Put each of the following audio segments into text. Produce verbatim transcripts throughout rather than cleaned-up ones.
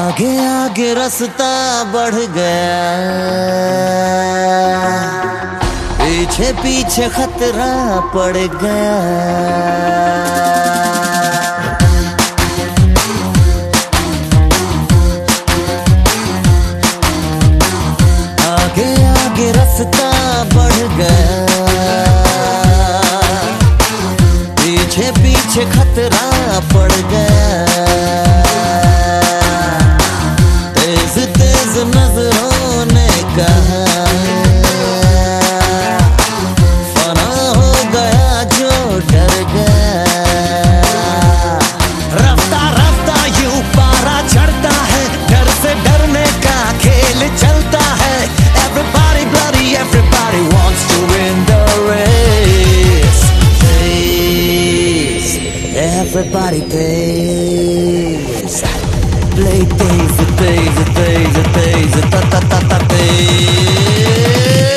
आगे आगे रास्ता बढ़ गया, पीछे पीछे खतरा पड़ गया। आगे आगे रास्ता बढ़ गया, पीछे पीछे खतरा पड़ गया। तेज तेज नजरों ने कहा, फना हो गया जो डर गया। रफ्ता रफ्ता यूं पारा चढ़ता है, डर से डरने का खेल चलता है। Everybody bloody, everybody wants to win the race. Pace, everybody pace. Play pace, pace, pace, pace, ta ta ta ta pace.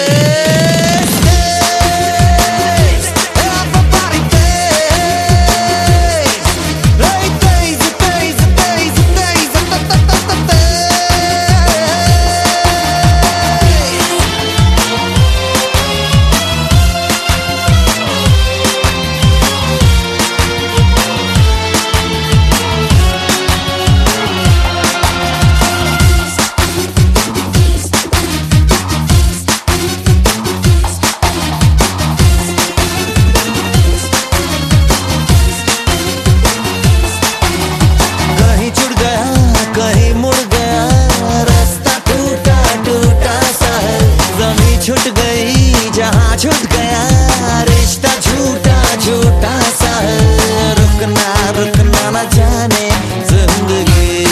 छूट गई जहाँ छूट गया, रिश्ता झूठा झूठा सा है। रुकना रुकना न जाने जिंदगी,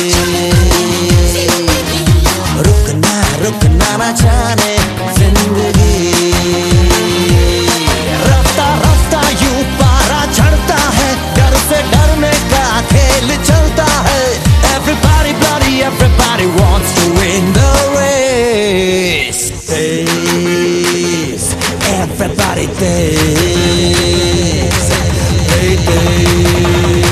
रुकना रुकना न जाने जिंदगी। रफ्ता रफ्ता यूं पारा चढ़ता है, डर से डरने का खेल चलता है। Everybody bloody, everybody wants to win the race. Everybody dance, they dance.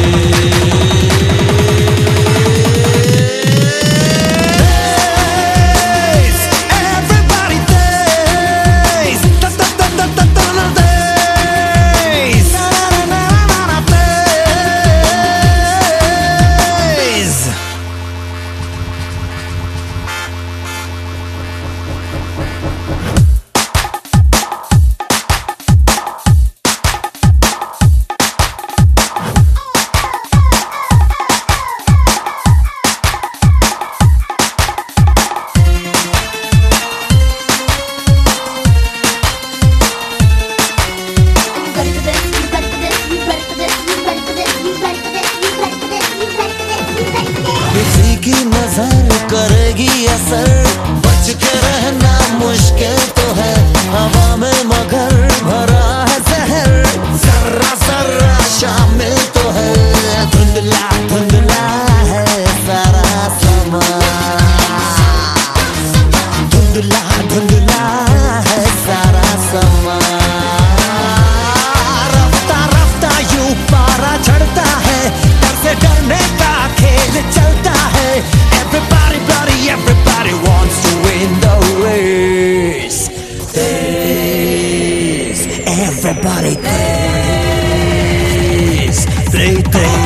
Everybody dance, da da da da da da da dance, na na na na na dance. किसी की नजर करेगी असर, बच के रहना मुश्किल तो है। हवा में मगर भरा है जहर, जर्रा जर्रा शामिल तो है। धुंधला धुंधला है सारा समा, धुंधला धुंधला है सारा समा। रफ्ता रफ्ता यूं पारा चढ़ता है, डर से डरने का खेल चलता है। Everybody bloody, everybody wants to win the race. Pace, everybody pace, play pace.